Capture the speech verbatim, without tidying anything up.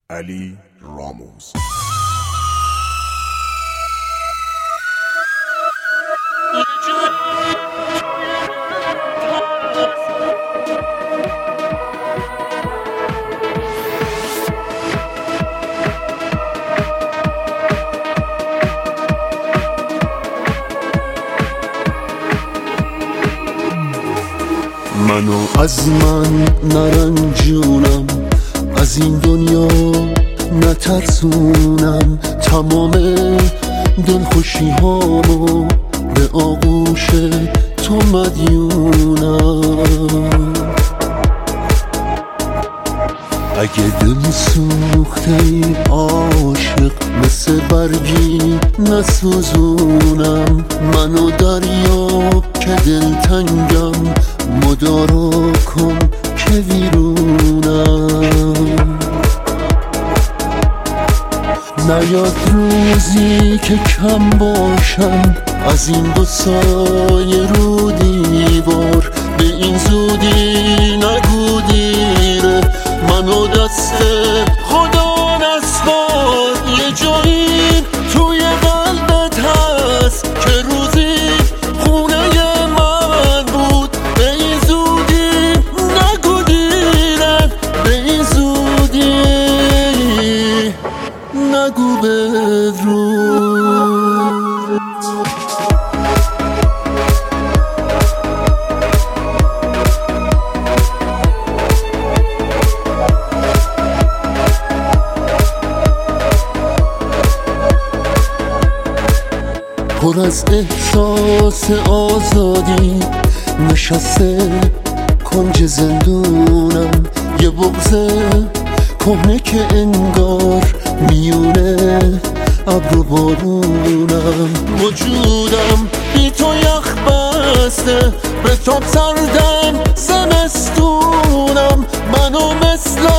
علی راموز. منو از من نرنجونم، از این دنیا نترسونم، تمام دلخوشی هامو به آغوش تو مدیونم. اگه دل سوخته ای عاشق، مثل برگی نسوزونم، منو دریاب که دلتنگم، مدارا کن که ویرونم. نیاد روزی که کم باشم از این دو سایه رو دیوار، به این زودی نگو دیره، منو دست خدا نسپار. یه جایی توی قلبت هست که روزی خونه من بود، به این زودی نگو دیره، به این زودی نگو بدرود. پر از احساس آزادی نشسته کنج زندونم، یه بغض کهنه که انگار میونه ابر و بارونم. وجودم بی تو یخ بسته، به تاب سردم زمستونم، منو مثل